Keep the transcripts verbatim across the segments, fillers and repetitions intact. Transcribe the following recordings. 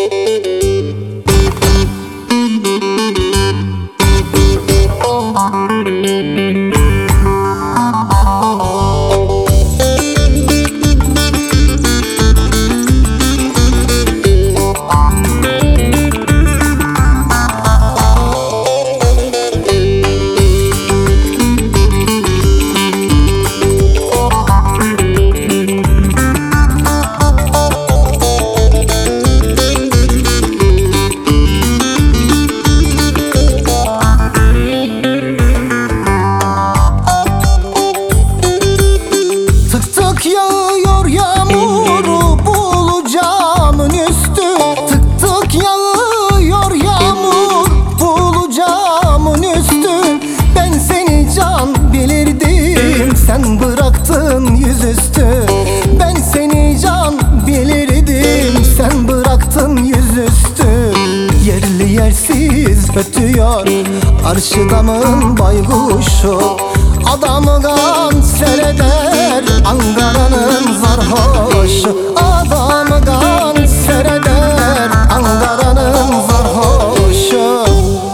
Yağıyor yağmuru bulacağımın üstü. Tık tık yağıyor yağmur bulacağımın üstü. Ben seni can bilirdim, sen bıraktın yüzüstü. Ben seni can bilirdim, sen bıraktın yüzüstü. Yerli yersiz ötüyor arşıdamın baykuşu. Adamı kanser eder Ankara'nın sarhoşu. Adamı kanser eder Ankara'nın sarhoşu.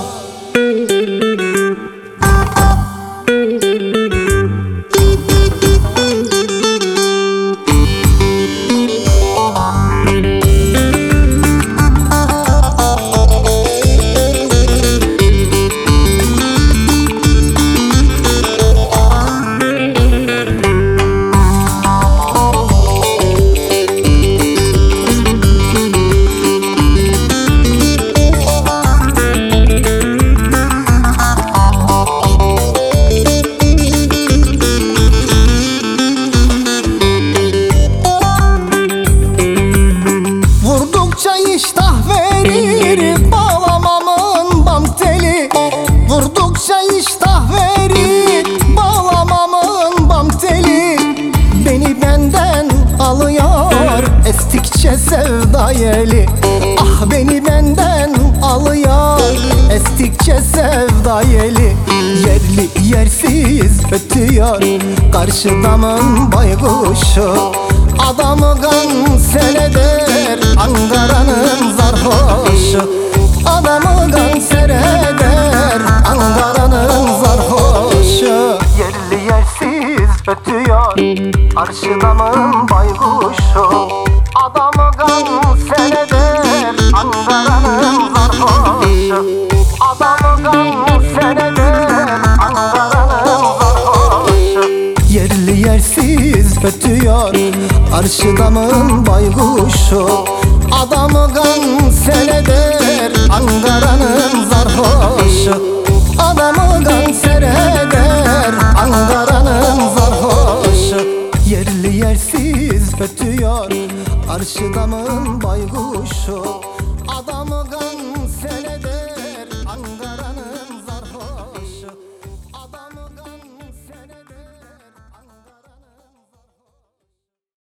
İştah verir bağlamamın bam teli. Vurdukça iştah verir bağlamamın bam teli. Beni benden alıyor estikçe sevda yeli. Ah beni benden alıyor estikçe sevda yeli. Yerli yersiz ötüyor karşıdamın baykuşu. Adamı kanser eder Ankara'nın sarhoşu. Adamı kanser eder Ankara'nın sarhoşu. Yerli yersiz ötüyor arşıdamın baykuşu. Adamı kanser eder Ankara'nın sarhoşu. Adamı kanser eder Ankara'nın sarhoşu. Yerli yersiz ötüyor arşıdamın baykuşu. Adamı kanser eder Ankara'nın sarhoşu. Adamı kanser eder Ankara'nın sarhoşu. Yerli yersiz ötüyor arşıdamın baykuşu. Adamı